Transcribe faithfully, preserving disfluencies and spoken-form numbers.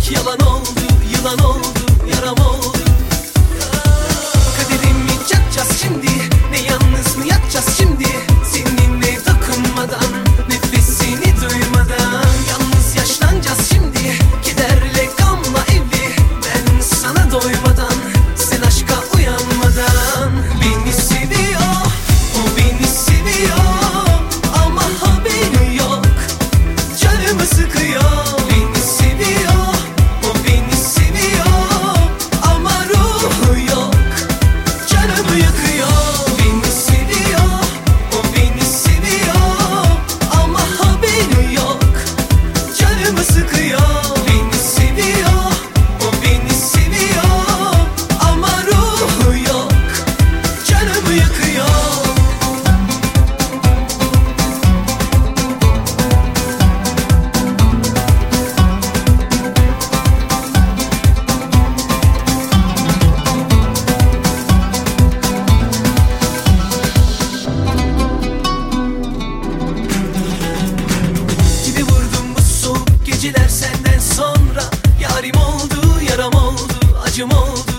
Yalan oldu, yılan oldu, yaram oldu. Kaderimi çatacağız şimdi, ne yalnız mı yatacağız şimdi? Seninle dokunmadan, nefesini duymadan. Yalnız yaşlanacağız şimdi, kederle gamla evli. Ben sana doymadan, sen aşka uyanmadan. Beni seviyor, o beni seviyor, ama haberi yok. Canımı sıkıyor. Geceler senden sonra yarim oldu, yaram oldu, acım oldu.